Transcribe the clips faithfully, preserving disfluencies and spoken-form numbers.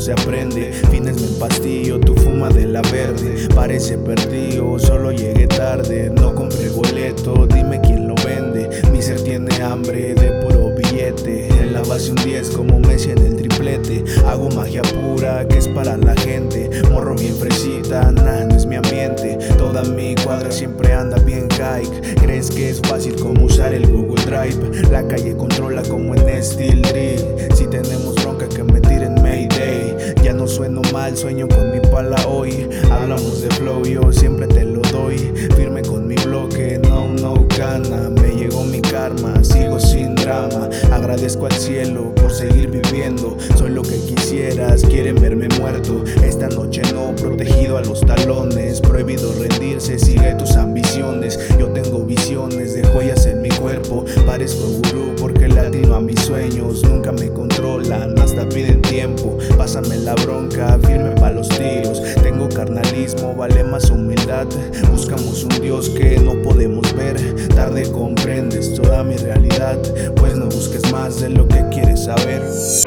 se aprende. Fines me empastillo, tú fuma de la verde. Parece perdido, solo llegué tarde. No compré boleto, dime quién lo vende. Mi ser tiene hambre de puro billete. En la base un diez como Messi en el triplete. Hago magia pura que es para la gente. Morro bien fresita, nah, no es mi ambiente. Toda mi cuadra siempre anda bien hike. ¿Crees que es fácil como usar el Google Drive? La calle controla como en Steel Drill. Si tenemos bronca que me tiren Mayday. Ya no sueno mal, sueño con mi pala hoy. Hablamos de flow, yo siempre te lo doy. Firme con mi bloque, no, no gana. Me llegó mi karma, sigo sin drama. Agradezco al cielo por seguir viviendo. Soy lo que quisieras, quieren verme muerto. Esta noche no, protegido a los talones. Prohibido rendirse, sigue tus ambiciones. Yo tengo visiones de joyas en mi cuerpo. Parezco gurú porque latino a mis sueños. Nunca me controlan, hasta piden tiempo. Pásame la bronca, firme pa' los tiros. Tengo carnalismo, vale más humildad. Buscamos un Dios que no podemos ver. Tarde comprendes toda mi realidad, pues no busques más de lo que quieres saber.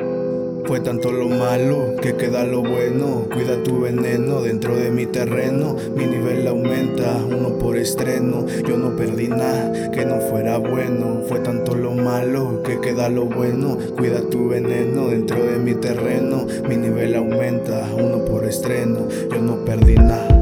Fue tanto lo malo que queda lo bueno. Cuida tu veneno dentro de mi terreno. Mi nivel aumenta, uno por estreno. Yo no perdí nada que no fuera bueno. Fue tanto lo malo que queda lo bueno. Cuida tu veneno dentro de mi terreno. Mi nivel aumenta, uno por estreno. Yo no perdí nada.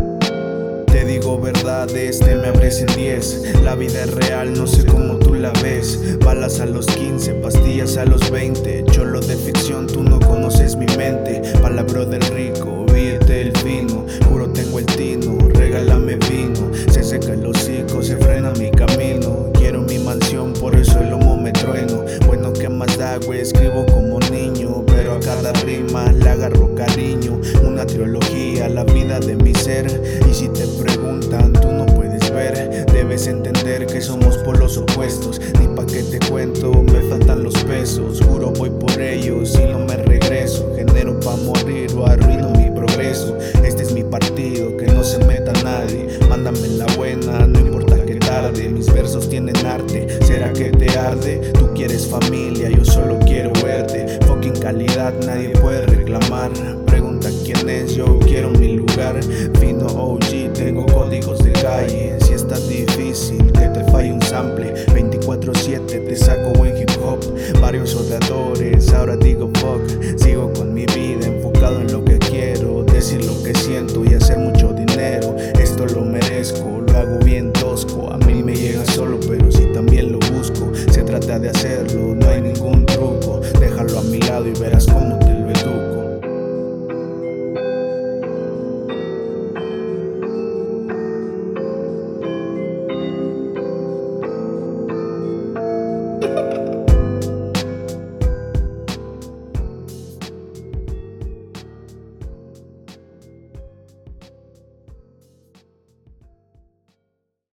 Te digo verdades, te me abres en diez. La vida es real, no sé cómo tú la ves. Balas a los quince, pastillas a los veinte. Cholo de ficción, tú no conoces mi mente. Palabra del rico, billete el fino. Juro tengo el tino, regálame vino. Se seca el hocico, se frena mi camino. Quiero mi mansión, por eso el lomo me trueno. Bueno, ¿qué más da, güey? Escribo como niño, pero a cada rima le agarro cariño. Una trilogía, la vida de mi ser. Y si te preguntan, tú no puedes ver. Debes entender que somos polos opuestos. Ni pa' que te cuento, me faltan los pesos. Juro voy por ellos y no me regreso. Genero pa' morir o arruino mi progreso. Este es mi partido, que no se meta nadie. Mándame la buena, no importa que tarde. Mis versos tienen arte, ¿será que te arde? Tú quieres familia, yo solo quiero verte. Fucking calidad, nadie puede reclamar. Pregunta quién es, yo quiero mi lugar. Fino O G, tengo códigos de calle. Si está difícil que te falle un sample, veinticuatro siete te saco